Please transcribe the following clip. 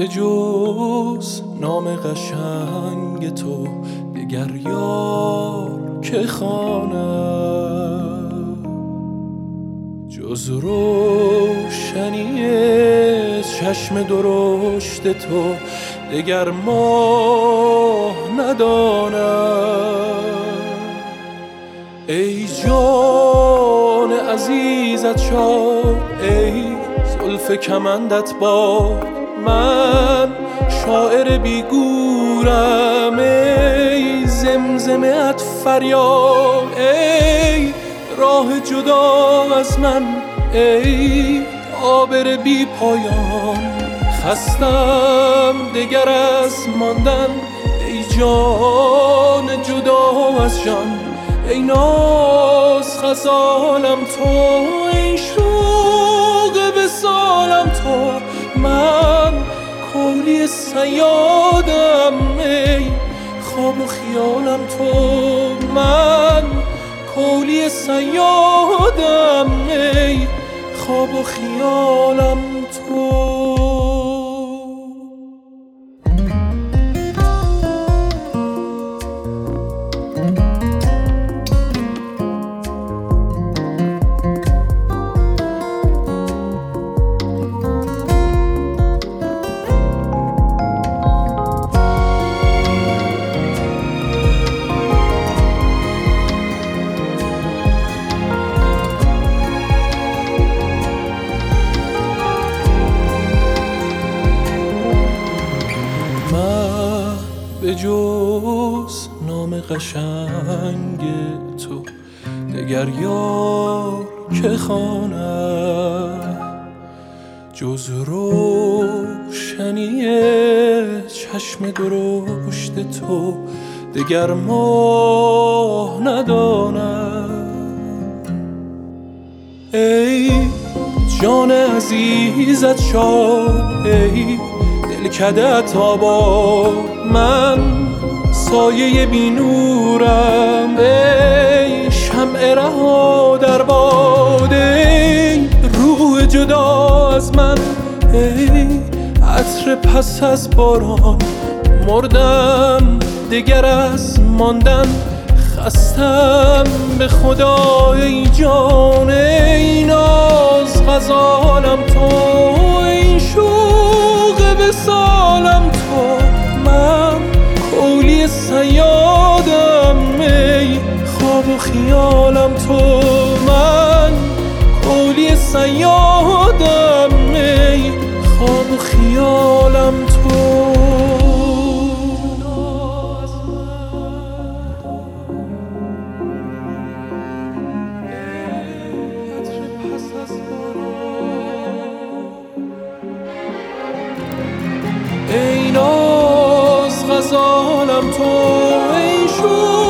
به جز نام قشنگ تو دگر یار که خوانم، جز روشنی چشم درشت تو دگر ماه ندانم. ای جان عزیزت شاد، ای زلف کمندت باد، من شاعر بیگورم. ای زمزمه ات فریاد، ای راه جدا از من، ای عابر بی پایان. خستم دگر از ماندن، ای جان جدا از جان. ای ناز غزالم تو، ای شوق وصالم تو. من کولی صیادم، ای خواب و خیالم تو. من کولی صیادم، ای خواب و خیالم تو. به جز نام قشنگ تو دگر یار که خوانم، جز روشنی چشم درشت تو دگر ماه ندانم. ای جان عزیزت شاد، ای دلکده‌ات آباد، من سایه بی نورم. ای شمع رها در باد، ای روح جدا از من، ای عطر پس از باران. مردم دگر از ماندن، خستم به خدا ای جان. ای ناز غزالم تو، ای شوق وصالم تو. من کولی صیادم، ای خواب و خیالم تو. من کولی صیادم، ای خواب و خیالم تو. ای ناز غزالم تو، ای شو